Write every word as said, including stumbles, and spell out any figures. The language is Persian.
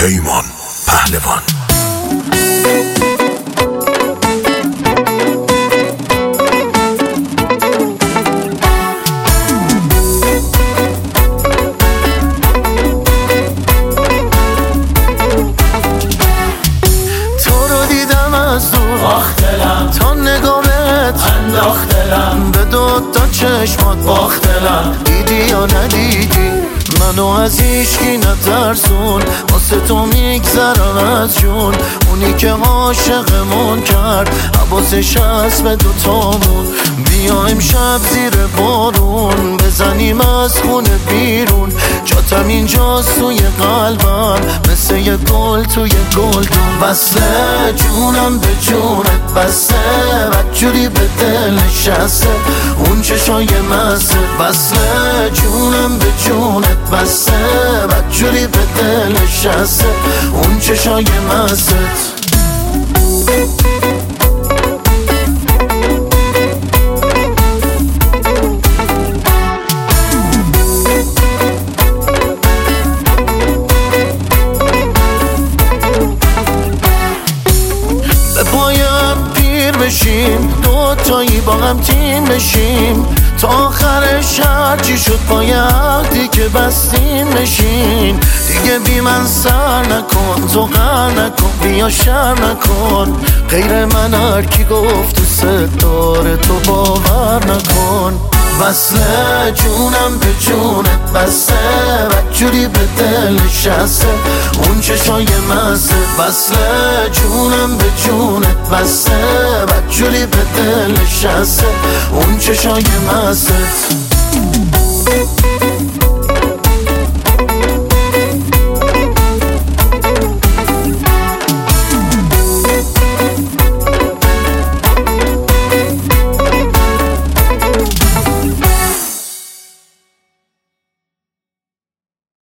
پیمان پهلوان. تو رو دیدم از دور باختلم تا نگامت انداختلم به دو تا چشمات باختلم دیدی یا ندیدی منو از هیچکی نترسون واسه تو میگذرم از جون اونی که عاشقمون کرد حواسش هست به دوتامون بیایم شب زیر بارون بزنیم از خونه بیرون جاتم اینجاست توی قلبم مثل یه گل توی گلدون بسه جونم به جونت بسه بدجوری به دل نشسته اون چشای مزه بسه جونم به جونت بسه بدجوری به دل نشسته اون چشای مزت. به پایم پیر بشیم دو تایی با هم تیم بشیم تا آخرش هرچی شد پای عهدی که بستیم بشین دیگه بی من سر نکن تو غر نکن بیا شر نکن غیر من هر کی گفت تو ستاره تو باور نکن وصله جونم به جونت بسه بدجوری به دل نشسته اون چشای مزه وصله جونم به جونت بسه بدجوری به دل نشسته اون چشای مزه.